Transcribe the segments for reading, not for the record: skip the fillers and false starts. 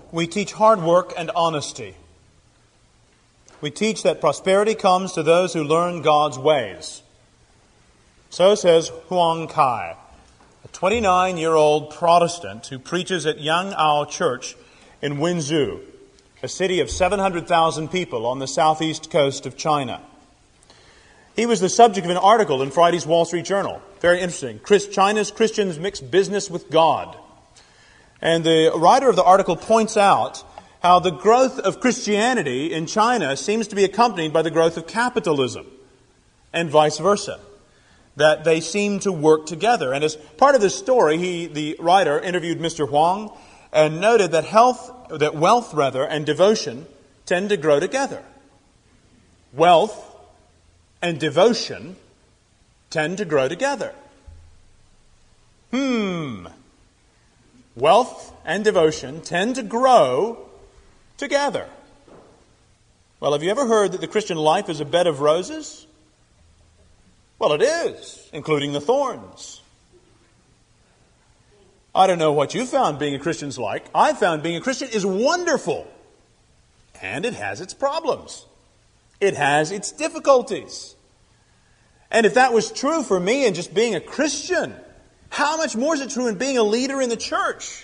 we teach hard work and honesty. We teach that prosperity comes to those who learn God's ways. So says Huang Kai, a 29-year-old Protestant who preaches at Yang'ao Church in Wenzhou, a city of 700,000 people on the southeast coast of China. He was the subject of an article in Friday's Wall Street Journal. Very interesting. China's Christians mix business with God. And the writer of the article points out how the growth of Christianity in China seems to be accompanied by the growth of capitalism, and vice versa. That they seem to work together. And as part of this story, the writer interviewed Mr. Huang and noted that wealth and devotion tend to grow together. Wealth and devotion tend to grow together. Wealth and devotion tend to grow together. Well, have you ever heard that the Christian life is a bed of roses? Well, it is, including the thorns. I don't know what you found being a Christian's like. I found being a Christian is wonderful. And it has its problems. It has its difficulties. And if that was true for me in just being a Christian, how much more is it true in being a leader in the church?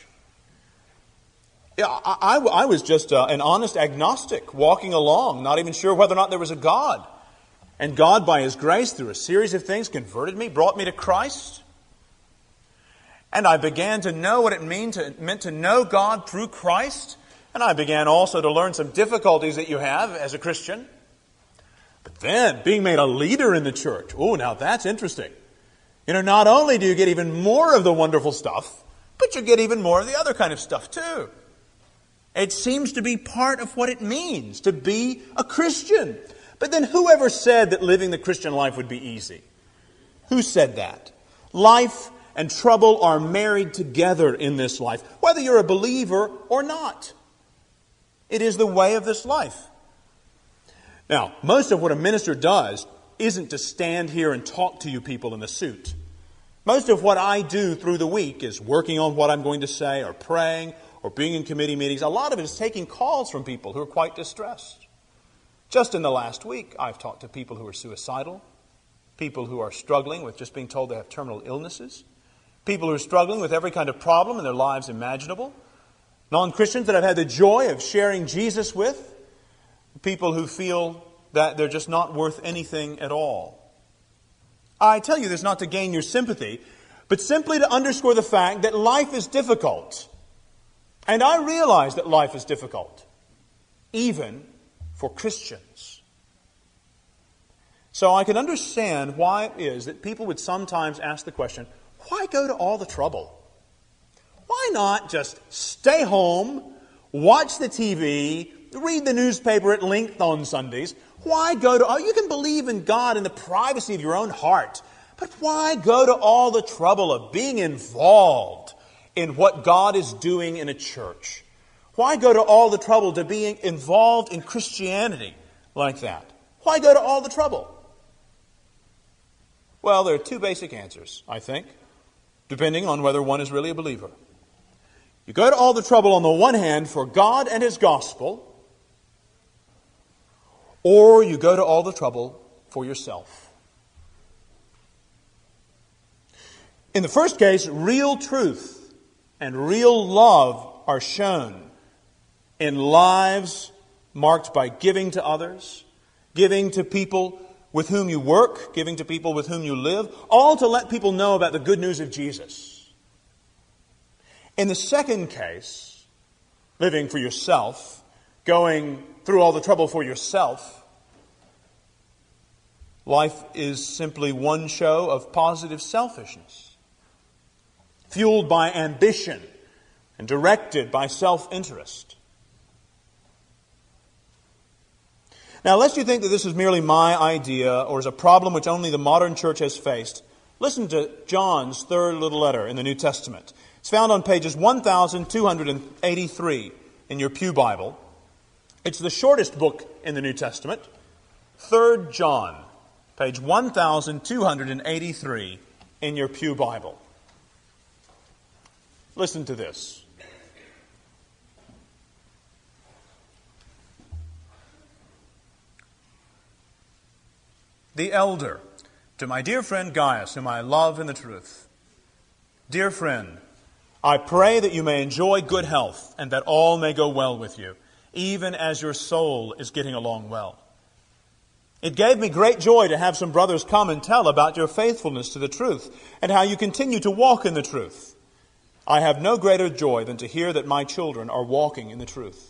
I was just an honest agnostic walking along, not even sure whether or not there was a God. And God, by His grace, through a series of things, converted me, brought me to Christ. And I began to know what it meant to know God through Christ. And I began also to learn some difficulties that you have as a Christian. But then, being made a leader in the church, now that's interesting. Not only do you get even more of the wonderful stuff, but you get even more of the other kind of stuff too. It seems to be part of what it means to be a Christian. But then whoever said that living the Christian life would be easy? Who said that? Life and trouble are married together in this life, whether you're a believer or not. It is the way of this life. Now, most of what a minister does isn't to stand here and talk to you people in a suit. Most of what I do through the week is working on what I'm going to say, or praying, or being in committee meetings. A lot of it is taking calls from people who are quite distressed. Just in the last week, I've talked to people who are suicidal, people who are struggling with just being told they have terminal illnesses, people who are struggling with every kind of problem in their lives imaginable, non-Christians that I've had the joy of sharing Jesus with, people who feel that they're just not worth anything at all. I tell you this not to gain your sympathy, but simply to underscore the fact that life is difficult. And I realize that life is difficult, even for Christians. So I can understand why it is that people would sometimes ask the question, why go to all the trouble? Why not just stay home, watch the TV, read the newspaper at length on Sundays? Why go to... you can believe in God in the privacy of your own heart, but why go to all the trouble of being involved in what God is doing in a church? Why go to all the trouble to being involved in Christianity like that? Why go to all the trouble? Well, there are two basic answers, I think, depending on whether one is really a believer. You go to all the trouble on the one hand for God and His gospel, or you go to all the trouble for yourself. In the first case, real truth and real love are shown in lives marked by giving to others, giving to people with whom you work, giving to people with whom you live, all to let people know about the good news of Jesus. In the second case, living for yourself, going through all the trouble for yourself, life is simply one show of positive selfishness, fueled by ambition and directed by self-interest. Now, lest you think that this is merely my idea or is a problem which only the modern church has faced, listen to John's third little letter in the New Testament. It's found on pages 1283 in your Pew Bible. It's the shortest book in the New Testament. 3 John, page 1283 in your Pew Bible. Listen to this. the elder, to my dear friend Gaius, whom I love in the truth. Dear friend, I pray that you may enjoy good health and that all may go well with you, even as your soul is getting along well. It gave me great joy to have some brothers come and tell about your faithfulness to the truth and how you continue to walk in the truth. I have no greater joy than to hear that my children are walking in the truth.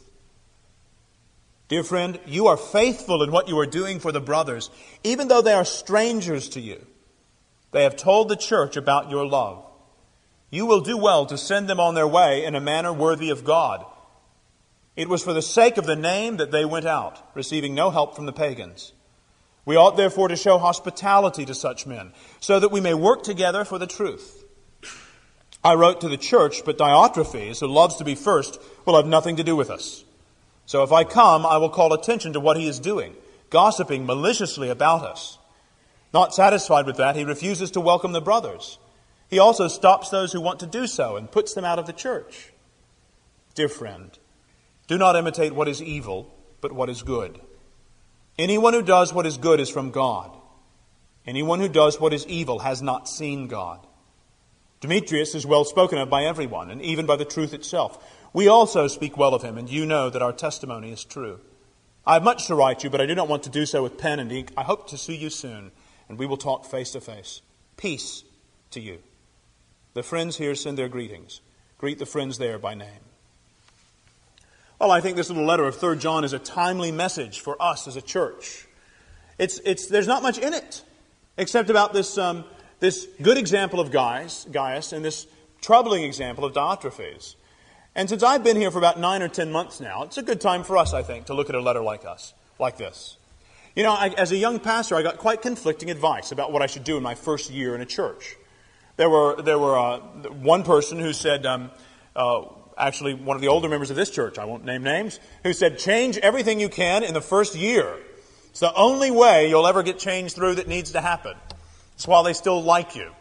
Dear friend, you are faithful in what you are doing for the brothers, even though they are strangers to you. They have told the church about your love. You will do well to send them on their way in a manner worthy of God. It was for the sake of the name that they went out, receiving no help from the pagans. We ought therefore to show hospitality to such men, so that we may work together for the truth. I wrote to the church, but Diotrephes, who loves to be first, will have nothing to do with us. So if I come, I will call attention to what he is doing, gossiping maliciously about us. Not satisfied with that, he refuses to welcome the brothers. He also stops those who want to do so and puts them out of the church. Dear friend, do not imitate what is evil, but what is good. Anyone who does what is good is from God. Anyone who does what is evil has not seen God. Demetrius is well spoken of by everyone, and even by the truth itself. We also speak well of him, and you know that our testimony is true. I have much to write you, but I do not want to do so with pen and ink. I hope to see you soon, and we will talk face to face. Peace to you. The friends here send their greetings. Greet the friends there by name. Well, I think this little letter of 3 John is a timely message for us as a church. There's not much in it, except about this good example of Gaius and this troubling example of Diotrephes. And since I've been here for about 9 or 10 months now, it's a good time for us, I think, to look at a letter like this. You know, as a young pastor, I got quite conflicting advice about what I should do in my first year in a church. There were one person who said, actually one of the older members of this church, I won't name names, who said, change everything you can in the first year. It's the only way you'll ever get change through that needs to happen. It's while they still like you.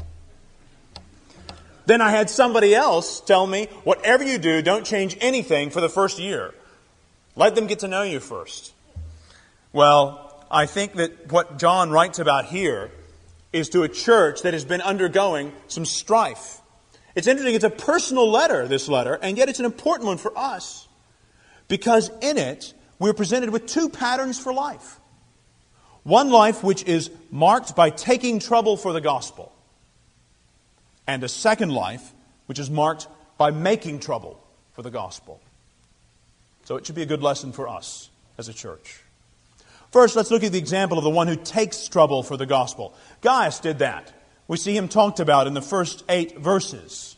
Then I had somebody else tell me, whatever you do, don't change anything for the first year. Let them get to know you first. Well, I think that what John writes about here is to a church that has been undergoing some strife. It's interesting, it's a personal letter, this letter, and yet it's an important one for us. Because in it, we're presented with 2 patterns for life. One life which is marked by taking trouble for the gospel. And a second life which is marked by making trouble for the gospel. So it should be a good lesson for us as a church. First, let's look at the example of the one who takes trouble for the gospel. Gaius did that. We see him talked about in the first 8 verses.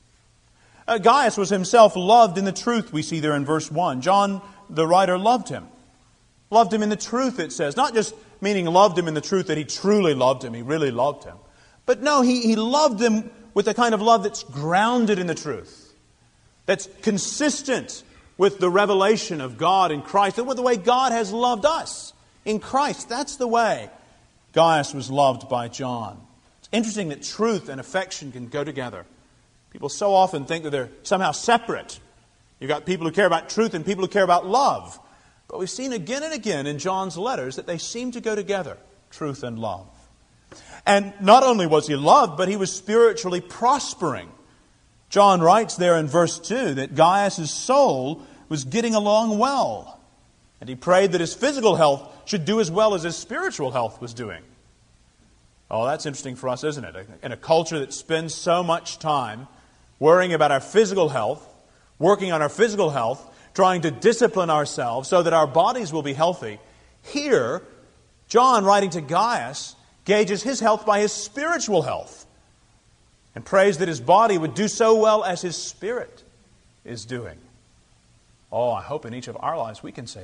Gaius was himself loved in the truth, we see there in verse 1. John, the writer, loved him. Loved him in the truth, it says. Not just meaning loved him in the truth that he truly loved him, he really loved him. But no, he loved him with the kind of love that's grounded in the truth. That's consistent with the revelation of God in Christ, and with the way God has loved us in Christ. That's the way Gaius was loved by John. It's interesting that truth and affection can go together. People so often think that they're somehow separate. You've got people who care about truth and people who care about love. But we've seen again and again in John's letters that they seem to go together, truth and love. And not only was he loved, but he was spiritually prospering. John writes there in verse 2 that Gaius' soul was getting along well. And he prayed that his physical health should do as well as his spiritual health was doing. Oh, that's interesting for us, isn't it? In a culture that spends so much time worrying about our physical health, working on our physical health, trying to discipline ourselves so that our bodies will be healthy. Here, John, writing to Gaius, gauges his health by his spiritual health and prays that his body would do so well as his spirit is doing. Oh, I hope in each of our lives we can say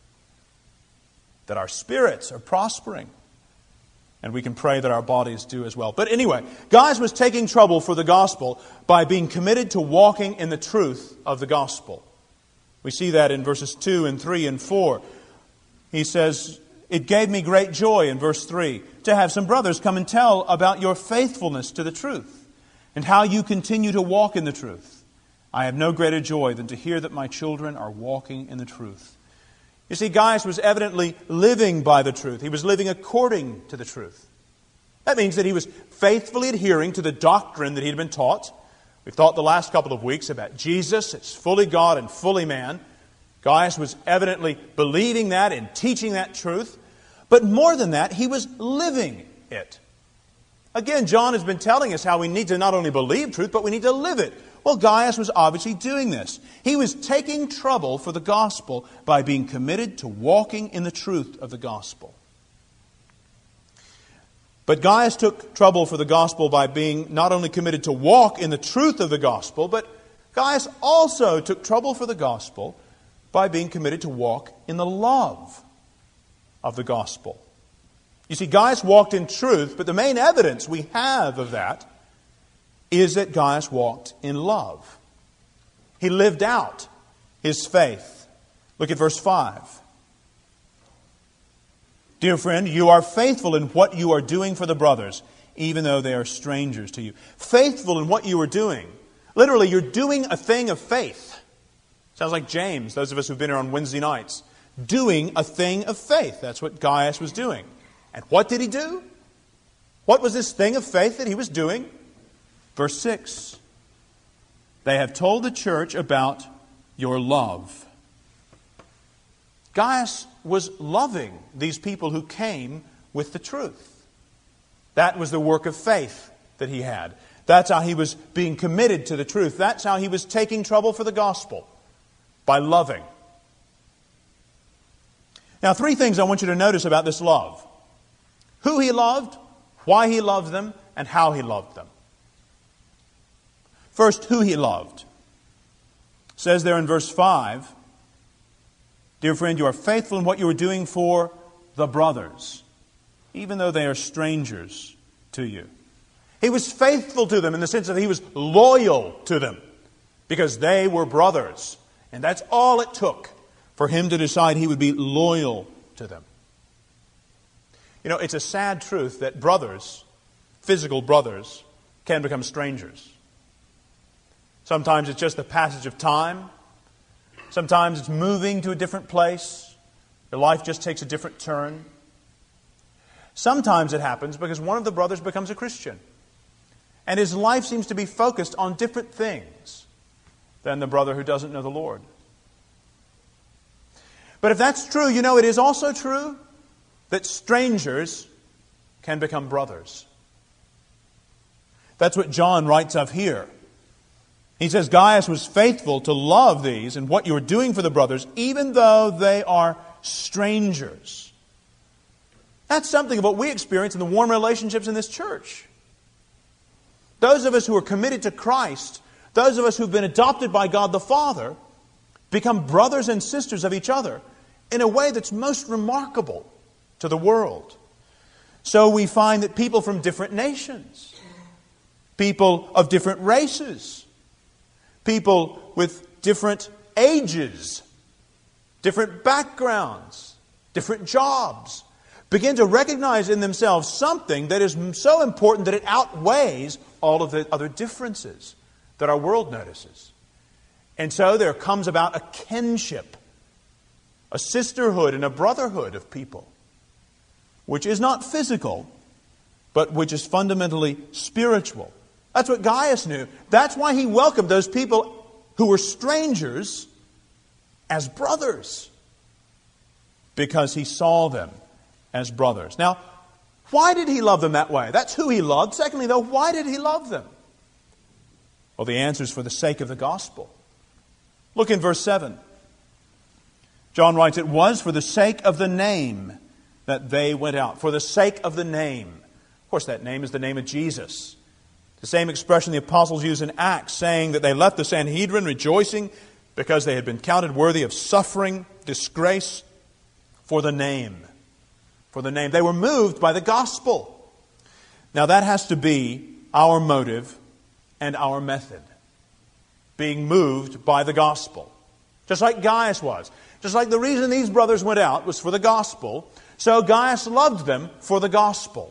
that our spirits are prospering, and we can pray that our bodies do as well. But anyway, Gaius was taking trouble for the gospel by being committed to walking in the truth of the gospel. We see that in verses 2 and 3 and 4. He says, it gave me great joy, in verse 3, to have some brothers come and tell about your faithfulness to the truth and how you continue to walk in the truth. I have no greater joy than to hear that my children are walking in the truth. You see, Gaius was evidently living by the truth. He was living according to the truth. That means that he was faithfully adhering to the doctrine that he had been taught. We've thought the last couple of weeks about Jesus as fully God and fully man. Gaius was evidently believing that and teaching that truth. But more than that, he was living it. Again, John has been telling us how we need to not only believe truth, but we need to live it. Well, Gaius was obviously doing this. He was taking trouble for the gospel by being committed to walking in the truth of the gospel. But Gaius took trouble for the gospel by being not only committed to walk in the truth of the gospel, but Gaius also took trouble for the gospel by being committed to walk in the love of the gospel. You see, Gaius walked in truth, but the main evidence we have of that is that Gaius walked in love. He lived out his faith. Look at verse 5. Dear friend, you are faithful in what you are doing for the brothers, even though they are strangers to you. Faithful in what you are doing. Literally, you're doing a thing of faith. Sounds like James, those of us who've been here on Wednesday nights. Doing a thing of faith. That's what Gaius was doing. And what did he do? What was this thing of faith that he was doing? Verse 6. They have told the church about your love. Gaius was loving these people who came with the truth. That was the work of faith that he had. That's how he was being committed to the truth. That's how he was taking trouble for the gospel. By loving. Now, 3 things I want you to notice about this love. Who he loved, why he loved them, and how he loved them. First, who he loved. It says there in verse 5, Dear friend, you are faithful in what you are doing for the brothers, even though they are strangers to you. He was faithful to them in the sense that he was loyal to them because they were brothers. And that's all it took for him to decide he would be loyal to them. You know, it's a sad truth that brothers, physical brothers, can become strangers. Sometimes it's just the passage of time. Sometimes it's moving to a different place. Your life just takes a different turn. Sometimes it happens because one of the brothers becomes a Christian. And his life seems to be focused on different things than the brother who doesn't know the Lord. But if that's true, you know, it is also true that strangers can become brothers. That's what John writes of here. He says, Gaius was faithful to love these and what you are doing for the brothers, even though they are strangers. That's something of what we experience in the warm relationships in this church. Those of us who are committed to Christ, those of us who've been adopted by God the Father, become brothers and sisters of each other in a way that's most remarkable to the world. So we find that people from different nations, people of different races, people with different ages, different backgrounds, different jobs, begin to recognize in themselves something that is so important that it outweighs all of the other differences that our world notices. And so there comes about a kinship, a sisterhood and a brotherhood of people, which is not physical, but which is fundamentally spiritual. That's what Gaius knew. That's why he welcomed those people who were strangers as brothers, because he saw them as brothers. Now, why did he love them that way? That's who he loved. Secondly, though, why did he love them? Well, the answer is for the sake of the gospel. Look in verse 7. John writes, it was for the sake of the name that they went out. For the sake of the name. Of course, that name is the name of Jesus. The same expression the apostles use in Acts, saying that they left the Sanhedrin rejoicing because they had been counted worthy of suffering, disgrace for the name. For the name. They were moved by the gospel. Now that has to be our motive and our method. Being moved by the gospel. Just like Gaius was. Just like the reason these brothers went out was for the gospel, so Gaius loved them for the gospel.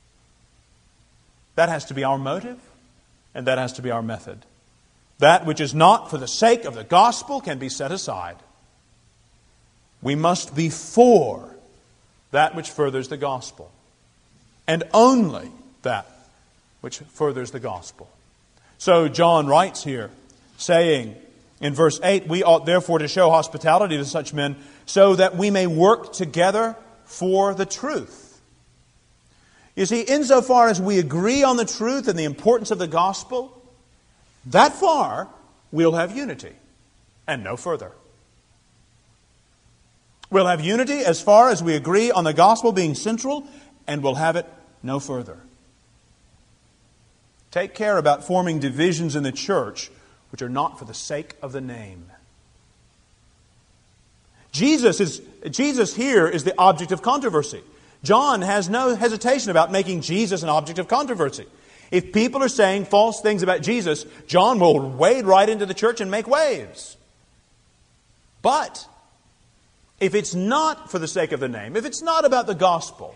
That has to be our motive, and that has to be our method. That which is not for the sake of the gospel can be set aside. We must be for that which furthers the gospel, and only that which furthers the gospel. So John writes here, saying in verse 8, we ought therefore to show hospitality to such men, so that we may work together for the truth. You see, insofar as we agree on the truth and the importance of the gospel, that far we'll have unity, and no further. We'll have unity as far as we agree on the gospel being central, and we'll have it no further. Take care about forming divisions in the church which are not for the sake of the name. Jesus here is the object of controversy. John has no hesitation about making Jesus an object of controversy. If people are saying false things about Jesus, John will wade right into the church and make waves. But if it's not for the sake of the name, if it's not about the gospel,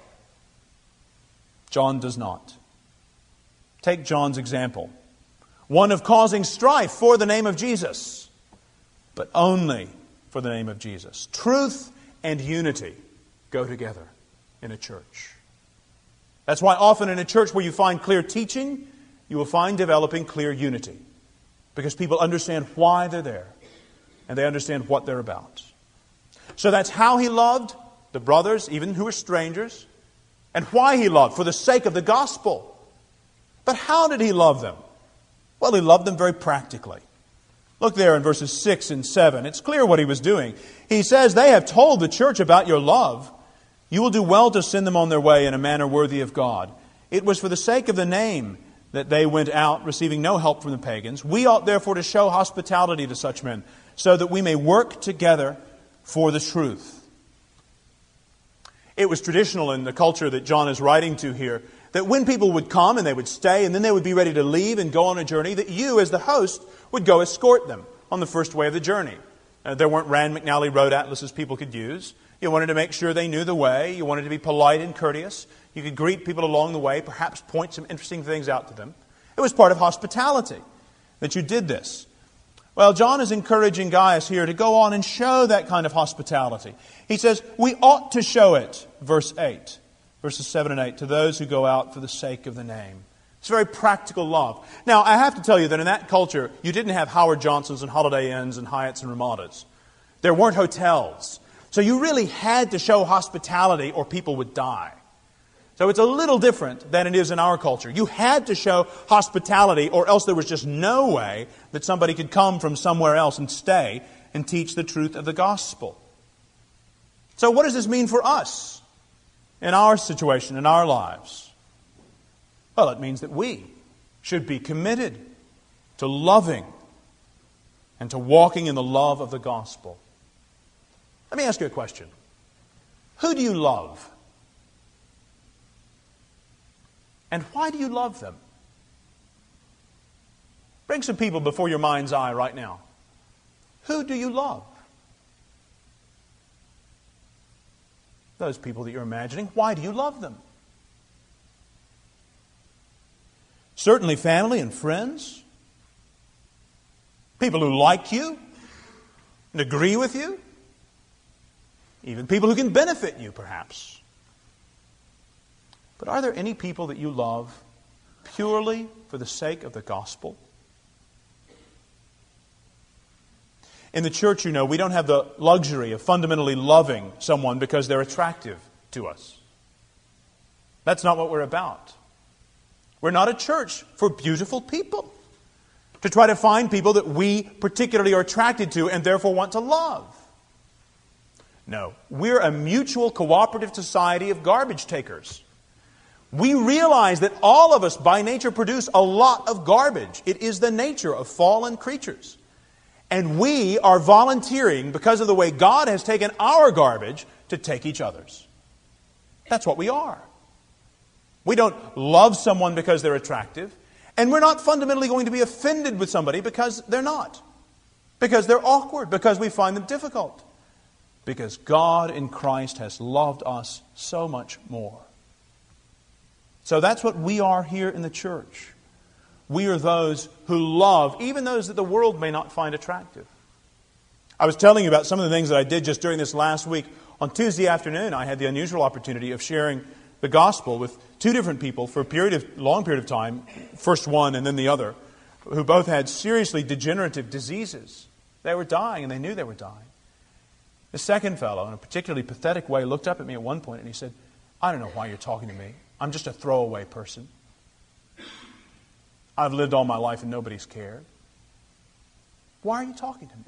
John does not. Take John's example. One of causing strife for the name of Jesus, but only for the name of Jesus. Truth and unity go together in a church. That's why often in a church where you find clear teaching, you will find developing clear unity. Because people understand why they're there, and they understand what they're about. So that's how he loved the brothers, even who were strangers, and why he loved, for the sake of the gospel. But how did he love them? Well, he loved them very practically. Look there in verses 6 and 7. It's clear what he was doing. He says, they have told the church about your love. You will do well to send them on their way in a manner worthy of God. It was for the sake of the name that they went out, receiving no help from the pagans. We ought therefore to show hospitality to such men, so that we may work together for the truth. It was traditional in the culture that John is writing to here, that when people would come and they would stay and then they would be ready to leave and go on a journey, that you as the host would go escort them on the first way of the journey. There weren't Rand McNally road atlases people could use. You wanted to make sure they knew the way. You wanted to be polite and courteous. You could greet people along the way, perhaps point some interesting things out to them. It was part of hospitality that you did this. Well, John is encouraging Gaius here to go on and show that kind of hospitality. He says, we ought to show it, verse 8, verses 7 and 8, to those who go out for the sake of the name. It's very practical love. Now, I have to tell you that in that culture, you didn't have Howard Johnsons and Holiday Inns and Hyatts and Ramadas. There weren't hotels. So you really had to show hospitality or people would die. So it's a little different than it is in our culture. You had to show hospitality or else there was just no way that somebody could come from somewhere else and stay and teach the truth of the gospel. So what does this mean for us in our situation, in our lives? Well, it means that we should be committed to loving and to walking in the love of the gospel. Let me ask you a question. Who do you love? And why do you love them? Bring some people before your mind's eye right now. Who do you love? Those people that you're imagining, why do you love them? Certainly family and friends. People who like you and agree with you. Even people who can benefit you, perhaps. But are there any people that you love purely for the sake of the gospel? In the church, you know, we don't have the luxury of fundamentally loving someone because they're attractive to us. That's not what we're about. We're not a church for beautiful people, to try to find people that we particularly are attracted to and therefore want to love. No, we're a mutual cooperative society of garbage takers. We realize that all of us by nature produce a lot of garbage. It is the nature of fallen creatures. And we are volunteering, because of the way God has taken our garbage, to take each other's. That's what we are. We don't love someone because they're attractive. And we're not fundamentally going to be offended with somebody because they're not. Because they're awkward. Because we find them difficult. Because God in Christ has loved us so much more. So that's what we are here in the church. We are those who love, even those that the world may not find attractive. I was telling you about some of the things that I did just during this last week. On Tuesday afternoon, I had the unusual opportunity of sharing the gospel with two different people for a long period of time, first one and then the other, who both had seriously degenerative diseases. They were dying, and they knew they were dying. The second fellow, in a particularly pathetic way, looked up at me at one point and he said, "I don't know why you're talking to me. I'm just a throwaway person. I've lived all my life and nobody's cared. Why are you talking to me?"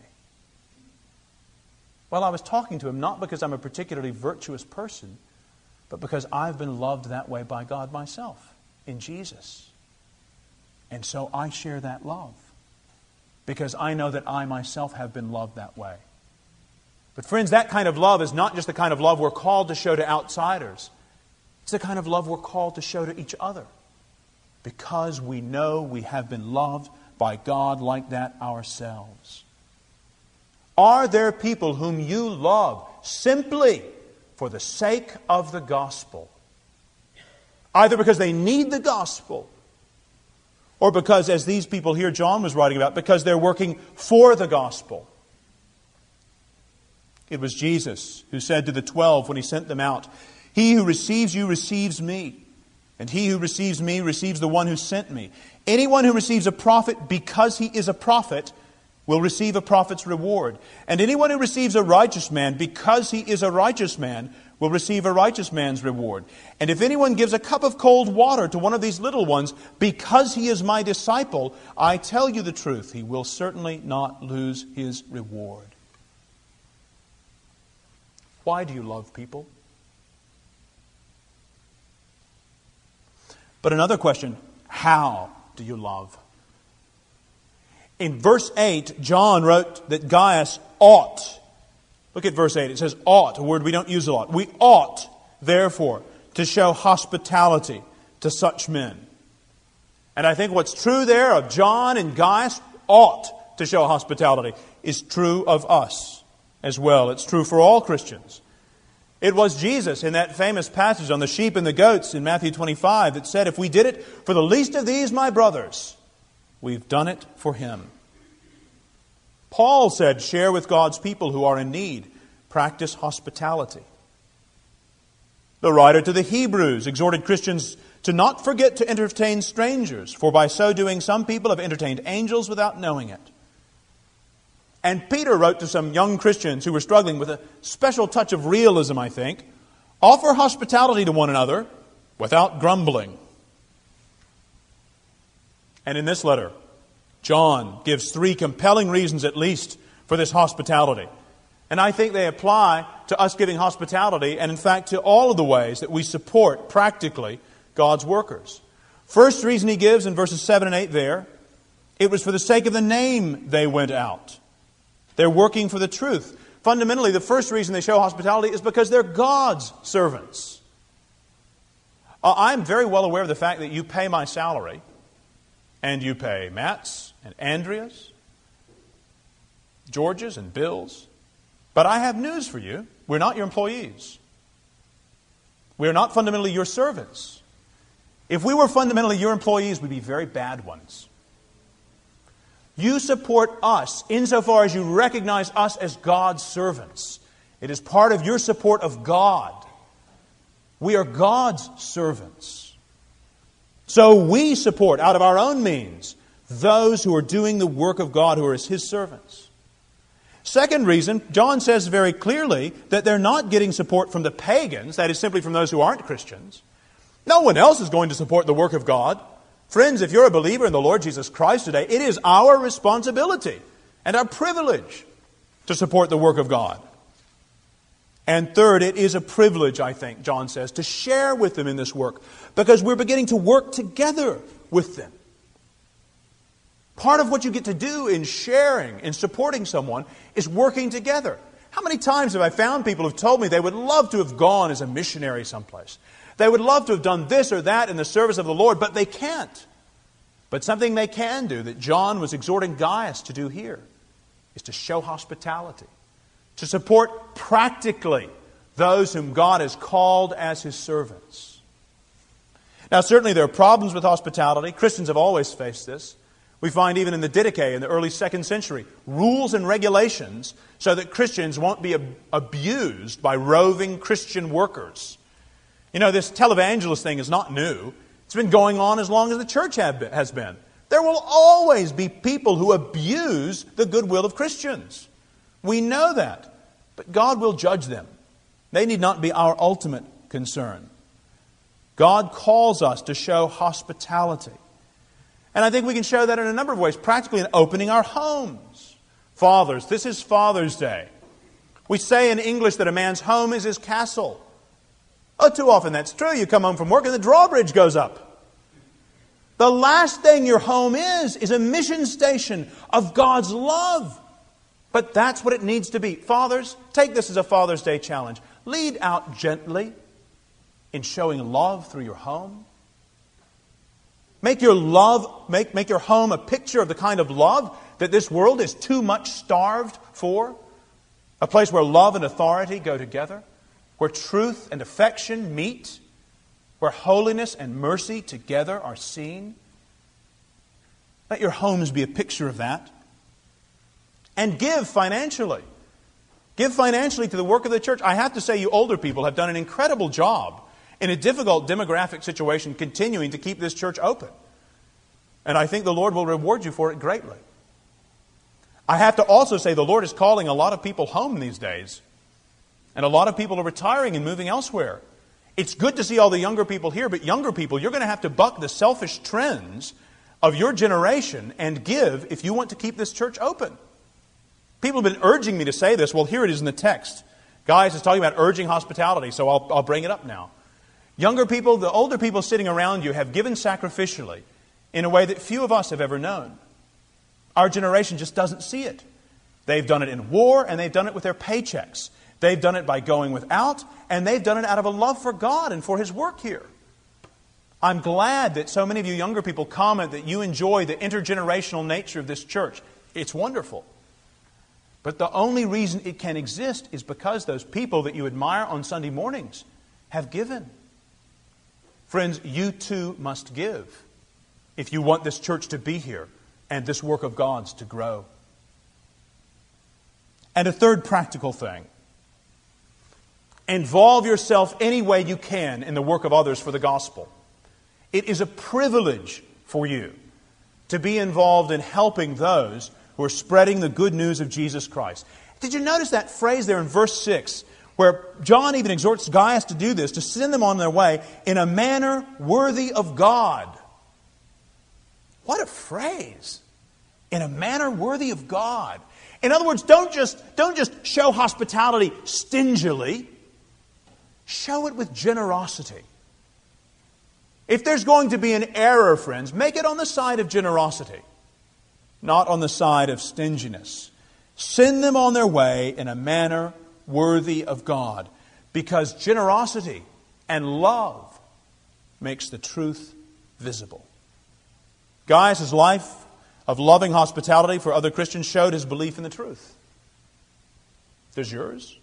Well, I was talking to him not because I'm a particularly virtuous person, but because I've been loved that way by God myself in Jesus. And so I share that love because I know that I myself have been loved that way. But friends, that kind of love is not just the kind of love we're called to show to outsiders. It's the kind of love we're called to show to each other because we know we have been loved by God like that ourselves. Are there people whom you love simply for the sake of the gospel? Either because they need the gospel or because, as these people here John was writing about, because they're working for the gospel. It was Jesus who said to the 12 when He sent them out, "He who receives you receives me, and he who receives me receives the one who sent me. Anyone who receives a prophet because he is a prophet will receive a prophet's reward. And anyone who receives a righteous man because he is a righteous man will receive a righteous man's reward. And if anyone gives a cup of cold water to one of these little ones because he is my disciple, I tell you the truth, he will certainly not lose his reward." Why do you love people? But another question, how do you love? In verse 8, John wrote that Gaius ought. Look at verse 8. It says ought, a word we don't use a lot. We ought, therefore, to show hospitality to such men. And I think what's true there of John and Gaius ought to show hospitality is true of us as well. It's true for all Christians. It was Jesus in that famous passage on the sheep and the goats in Matthew 25 that said, "If we did it for the least of these, my brothers, we've done it for Him." Paul said, "Share with God's people who are in need. Practice hospitality." The writer to the Hebrews exhorted Christians to not forget to entertain strangers, for by so doing some people have entertained angels without knowing it. And Peter wrote to some young Christians who were struggling with a special touch of realism, I think, "Offer hospitality to one another without grumbling." And in this letter, John gives 3 compelling reasons at least for this hospitality. And I think they apply to us giving hospitality and in fact to all of the ways that we support practically God's workers. First reason he gives in verses 7 and 8 there, it was for the sake of the name they went out. They're working for the truth. Fundamentally, the first reason they show hospitality is because they're God's servants. I'm very well aware of the fact that you pay my salary, and you pay Matt's and Andrea's, George's and Bill's. But I have news for you. We're not your employees. We are not fundamentally your servants. If we were fundamentally your employees, we'd be very bad ones. You support us insofar as you recognize us as God's servants. It is part of your support of God. We are God's servants. So we support out of our own means those who are doing the work of God, who are His servants. Second reason, John says very clearly that they're not getting support from the pagans, that is simply from those who aren't Christians. No one else is going to support the work of God. Friends, if you're a believer in the Lord Jesus Christ today, it is our responsibility and our privilege to support the work of God. And third, it is a privilege, I think, John says, to share with them in this work because we're beginning to work together with them. Part of what you get to do in sharing, in supporting someone, is working together. How many times have I found people who've told me they would love to have gone as a missionary someplace? They would love to have done this or that in the service of the Lord, but they can't. But something they can do that John was exhorting Gaius to do here is to show hospitality, to support practically those whom God has called as His servants. Now, certainly there are problems with hospitality. Christians have always faced this. We find even in the Didache in the early 2nd century, rules and regulations so that Christians won't be abused by roving Christian workers. You know, this televangelist thing is not new. It's been going on as long as the church has been. There will always be people who abuse the goodwill of Christians. We know that. But God will judge them. They need not be our ultimate concern. God calls us to show hospitality. And I think we can show that in a number of ways. Practically in opening our homes. Fathers, this is Father's Day. We say in English that a man's home is his castle. Oh, too often that's true. You come home from work and the drawbridge goes up. The last thing your home is a mission station of God's love. But that's what it needs to be. Fathers, take this as a Father's Day challenge. Lead out gently in showing love through your home. Make your home a picture of the kind of love that this world is too much starved for. A place where love and authority go together. Where truth and affection meet. Where holiness and mercy together are seen. Let your homes be a picture of that. And give financially. Give financially to the work of the church. I have to say, you older people have done an incredible job in a difficult demographic situation continuing to keep this church open. And I think the Lord will reward you for it greatly. I have to also say the Lord is calling a lot of people home these days. And a lot of people are retiring and moving elsewhere. It's good to see all the younger people here, but younger people, you're going to have to buck the selfish trends of your generation and give if you want to keep this church open. People have been urging me to say this. Well, here it is in the text. Guys, it's talking about urging hospitality, so I'll bring it up now. Younger people, the older people sitting around you have given sacrificially in a way that few of us have ever known. Our generation just doesn't see it. They've done it in war, and they've done it with their paychecks. They've done it by going without, and they've done it out of a love for God and for His work here. I'm glad that so many of you younger people comment that you enjoy the intergenerational nature of this church. It's wonderful. But the only reason it can exist is because those people that you admire on Sunday mornings have given. Friends, you too must give if you want this church to be here and this work of God's to grow. And a third practical thing. Involve yourself any way you can in the work of others for the gospel. It is a privilege for you to be involved in helping those who are spreading the good news of Jesus Christ. Did you notice that phrase there in verse 6, where John even exhorts Gaius to do this, to send them on their way in a manner worthy of God? What a phrase! In a manner worthy of God. In other words, don't just show hospitality stingily. Show it with generosity. If there's going to be an error, friends, make it on the side of generosity, not on the side of stinginess. Send them on their way in a manner worthy of God, because generosity and love makes the truth visible. Gaius' life of loving hospitality for other Christians showed his belief in the truth. Does yours?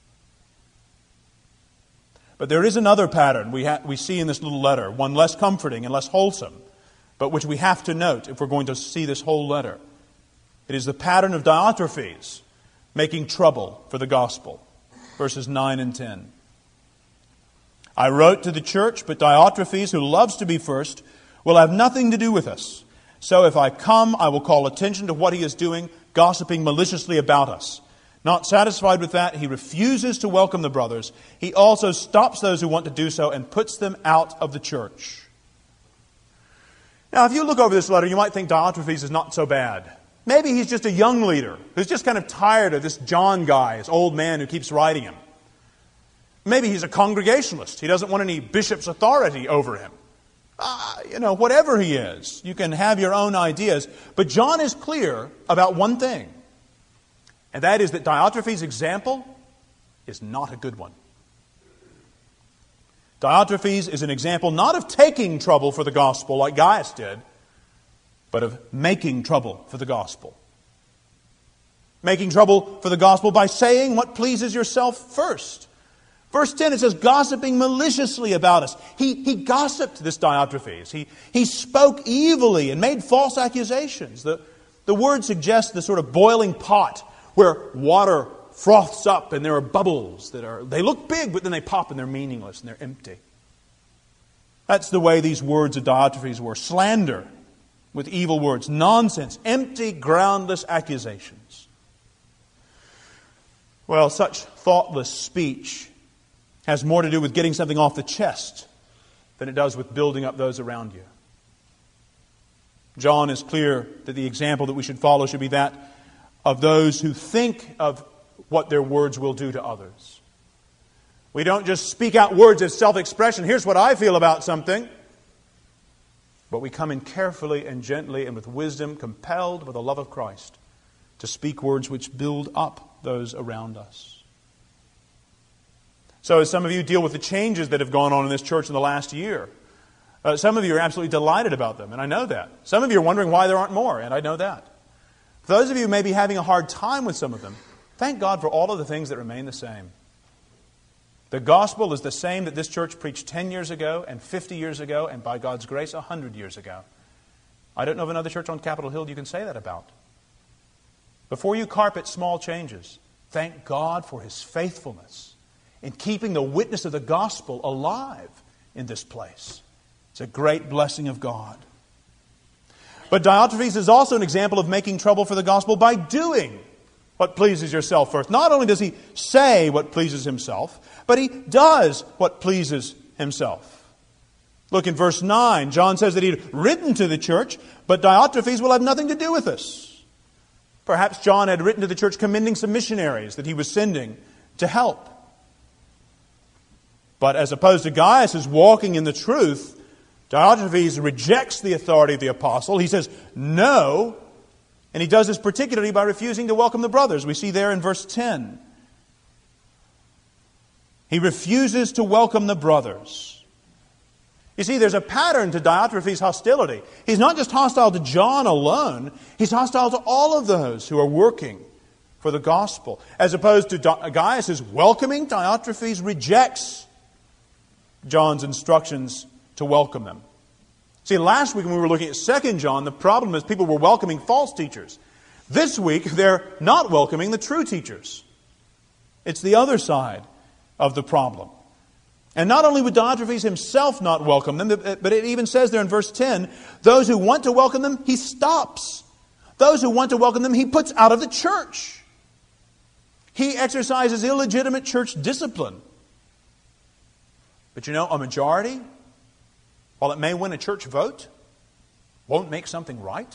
But there is another pattern we see in this little letter, one less comforting and less wholesome, but which we have to note if we're going to see this whole letter. It is the pattern of Diotrephes making trouble for the gospel. Verses 9 and 10. I wrote to the church, but Diotrephes, who loves to be first, will have nothing to do with us. So if I come, I will call attention to what he is doing, gossiping maliciously about us. Not satisfied with that, he refuses to welcome the brothers. He also stops those who want to do so and puts them out of the church. Now, if you look over this letter, you might think Diotrephes is not so bad. Maybe he's just a young leader who's just kind of tired of this John guy, this old man who keeps writing him. Maybe he's a Congregationalist. He doesn't want any bishop's authority over him. Whatever he is, you can have your own ideas. But John is clear about one thing. And that is that Diotrephes' example is not a good one. Diotrephes is an example not of taking trouble for the gospel like Gaius did, but of making trouble for the gospel. Making trouble for the gospel by saying what pleases yourself first. Verse 10, it says, gossiping maliciously about us. He gossiped, this Diotrephes. He spoke evilly and made false accusations. The word suggests the sort of boiling pot where water froths up and there are bubbles they look big, but then they pop and they're meaningless and they're empty. That's the way these words of Diotrephes were. Slander with evil words. Nonsense. Empty, groundless accusations. Well, such thoughtless speech has more to do with getting something off the chest than it does with building up those around you. John is clear that the example that we should follow should be that of those who think of what their words will do to others. We don't just speak out words as self-expression. Here's what I feel about something. But we come in carefully and gently and with wisdom, compelled by the love of Christ, to speak words which build up those around us. So as some of you deal with the changes that have gone on in this church in the last year, some of you are absolutely delighted about them, and I know that. Some of you are wondering why there aren't more, and I know that. For those of you who may be having a hard time with some of them, thank God for all of the things that remain the same. The gospel is the same that this church preached 10 years ago and 50 years ago and by God's grace 100 years ago. I don't know of another church on Capitol Hill you can say that about. Before you carpet small changes, thank God for His faithfulness in keeping the witness of the gospel alive in this place. It's a great blessing of God. But Diotrephes is also an example of making trouble for the gospel by doing what pleases yourself first. Not only does he say what pleases himself, but he does what pleases himself. Look in verse 9. John says that he had written to the church, but Diotrephes will have nothing to do with us. Perhaps John had written to the church commending some missionaries that he was sending to help. But as opposed to Gaius, who's walking in the truth, Diotrephes rejects the authority of the apostle. He says no, and he does this particularly by refusing to welcome the brothers. We see there in verse 10. He refuses to welcome the brothers. You see, there's a pattern to Diotrephes' hostility. He's not just hostile to John alone. He's hostile to all of those who are working for the gospel. As opposed to Gaius' welcoming, Diotrephes rejects John's instructions to welcome them. See, last week when we were looking at 2 John, the problem is people were welcoming false teachers. This week, they're not welcoming the true teachers. It's the other side of the problem. And not only would Diotrephes himself not welcome them, but it even says there in verse 10, those who want to welcome them, he stops. Those who want to welcome them, he puts out of the church. He exercises illegitimate church discipline. But you know, a majority, while it may win a church vote, won't make something right.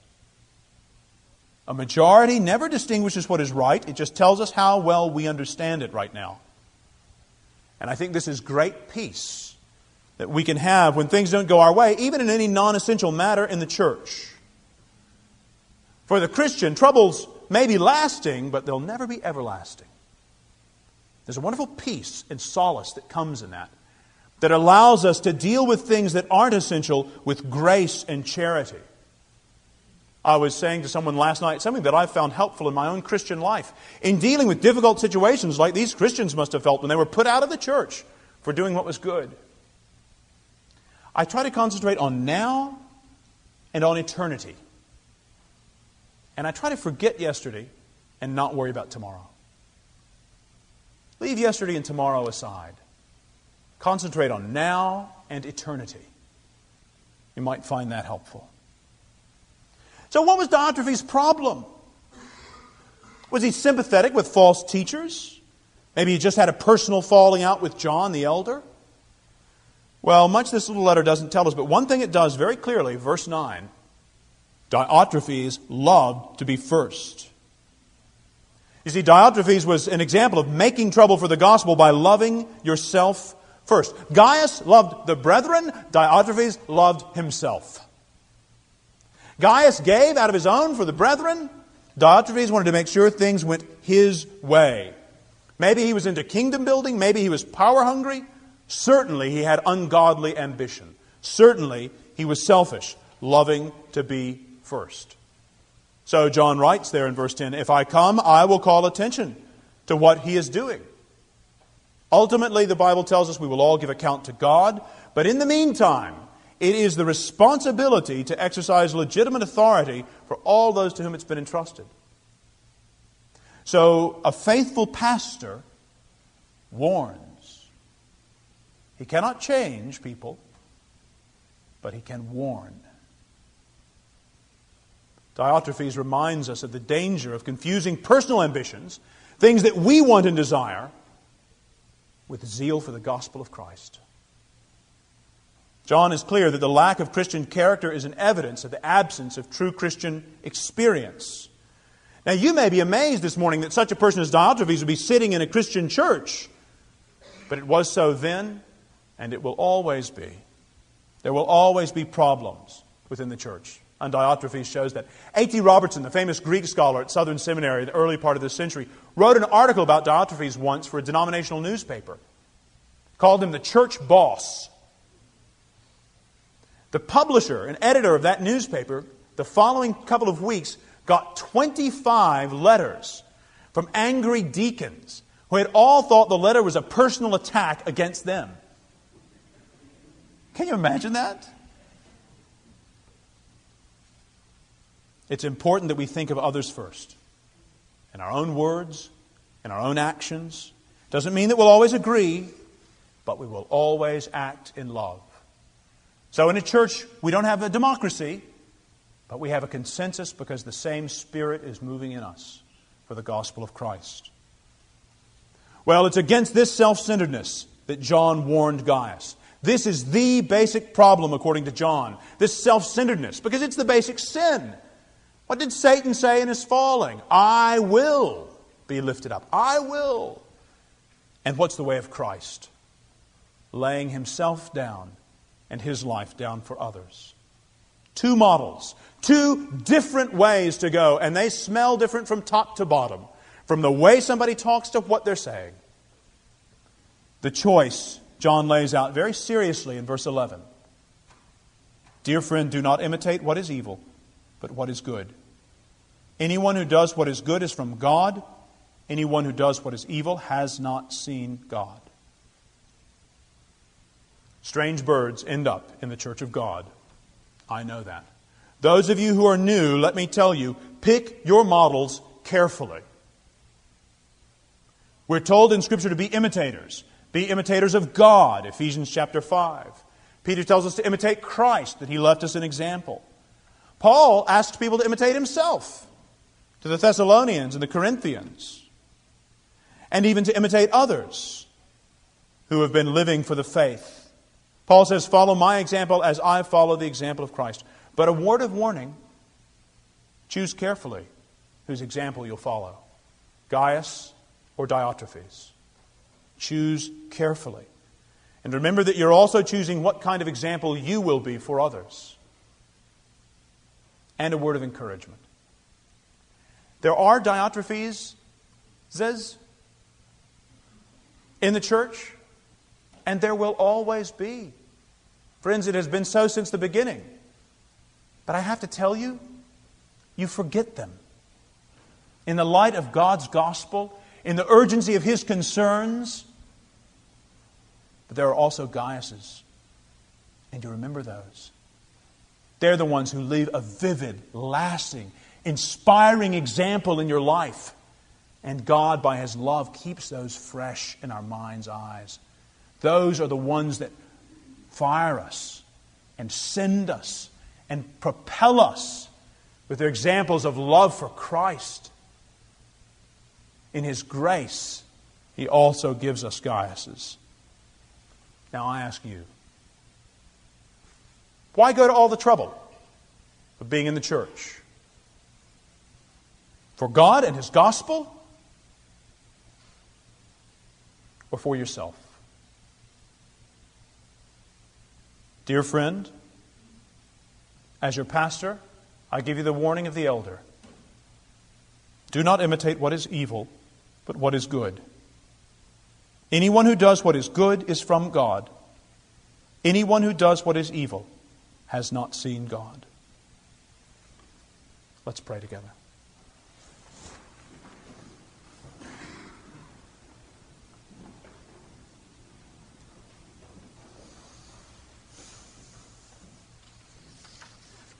A majority never distinguishes what is right. It just tells us how well we understand it right now. And I think this is great peace that we can have when things don't go our way, even in any non-essential matter in the church. For the Christian, troubles may be lasting, but they'll never be everlasting. There's a wonderful peace and solace that comes in that allows us to deal with things that aren't essential with grace and charity. I was saying to someone last night something that I've found helpful in my own Christian life. In dealing with difficult situations like these Christians must have felt when they were put out of the church for doing what was good. I try to concentrate on now and on eternity. And I try to forget yesterday and not worry about tomorrow. Leave yesterday and tomorrow aside. Concentrate on now and eternity. You might find that helpful. So what was Diotrephes' problem? Was he sympathetic with false teachers? Maybe he just had a personal falling out with John the elder? Well, much this little letter doesn't tell us, but one thing it does very clearly, verse 9, Diotrephes loved to be first. You see, Diotrephes was an example of making trouble for the gospel by loving yourself first. Gaius loved the brethren, Diotrephes loved himself. Gaius gave out of his own for the brethren. Diotrephes wanted to make sure things went his way. Maybe he was into kingdom building. Maybe he was power hungry. Certainly he had ungodly ambition. Certainly he was selfish, loving to be first. So John writes there in verse 10, if I come, I will call attention to what he is doing. Ultimately, the Bible tells us we will all give account to God, but in the meantime, it is the responsibility to exercise legitimate authority for all those to whom it's been entrusted. So, a faithful pastor warns. He cannot change people, but he can warn. Diotrephes reminds us of the danger of confusing personal ambitions, things that we want and desire, with zeal for the gospel of Christ. John is clear that the lack of Christian character is an evidence of the absence of true Christian experience. Now, you may be amazed this morning that such a person as Diotrephes would be sitting in a Christian church, but it was so then, and it will always be. There will always be problems within the church. And Diotrephes shows that. A.T. Robertson, the famous Greek scholar at Southern Seminary in the early part of this century, wrote an article about Diotrephes once for a denominational newspaper. Called him the church boss. The publisher and editor of that newspaper, the following couple of weeks, got 25 letters from angry deacons who had all thought the letter was a personal attack against them. Can you imagine that? It's important that we think of others first. In our own words, in our own actions. Doesn't mean that we'll always agree, but we will always act in love. So in a church, we don't have a democracy, but we have a consensus because the same Spirit is moving in us for the gospel of Christ. Well, it's against this self-centeredness that John warned Gaius. This is the basic problem, according to John. This self-centeredness, because it's the basic sin. What did Satan say in his falling? I will be lifted up. I will. And what's the way of Christ? Laying himself down and his life down for others. Two models. Two different ways to go. And they smell different from top to bottom. From the way somebody talks to what they're saying. The choice John lays out very seriously in verse 11. Dear friend, do not imitate what is evil, but what is good. Anyone who does what is good is from God. Anyone who does what is evil has not seen God. Strange birds end up in the church of God. I know that. Those of you who are new, let me tell you, pick your models carefully. We're told in Scripture to be imitators. Be imitators of God, Ephesians chapter 5. Peter tells us to imitate Christ, that he left us an example. Paul asked people to imitate himself, to the Thessalonians and the Corinthians, and even to imitate others who have been living for the faith. Paul says, follow my example as I follow the example of Christ. But a word of warning, choose carefully whose example you'll follow. Gaius or Diotrephes. Choose carefully. And remember that you're also choosing what kind of example you will be for others. And a word of encouragement. There are Diotrepheses in the church, and there will always be. Friends, it has been so since the beginning. But I have to tell you, you forget them. In the light of God's gospel, in the urgency of His concerns. But there are also Gaiuses. And you remember those. They're the ones who leave a vivid, lasting, inspiring example in your life. And God, by His love, keeps those fresh in our mind's eyes. Those are the ones that fire us and send us and propel us with their examples of love for Christ. In His grace, He also gives us Gaiuses. Now I ask you, why go to all the trouble of being in the church? For God and His gospel? Or for yourself? Dear friend, as your pastor, I give you the warning of the elder. Do not imitate what is evil, but what is good. Anyone who does what is good is from God. Anyone who does what is evil has not seen God. Let's pray together.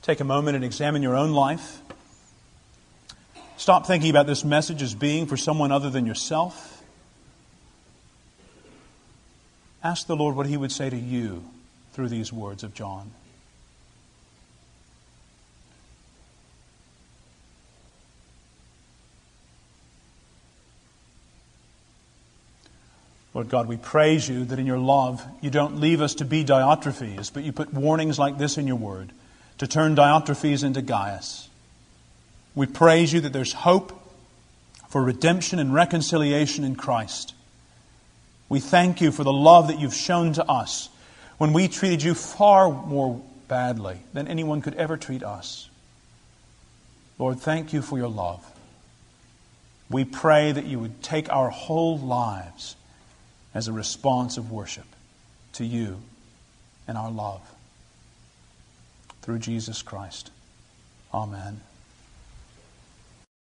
Take a moment and examine your own life. Stop thinking about this message as being for someone other than yourself. Ask the Lord what He would say to you through these words of John. Lord God, we praise You that in Your love You don't leave us to be Diotrephes, but You put warnings like this in Your Word to turn Diotrephes into Gaius. We praise You that there's hope for redemption and reconciliation in Christ. We thank You for the love that You've shown to us when we treated You far more badly than anyone could ever treat us. Lord, thank You for Your love. We pray that You would take our whole lives as a response of worship to You and our love. Through Jesus Christ. Amen.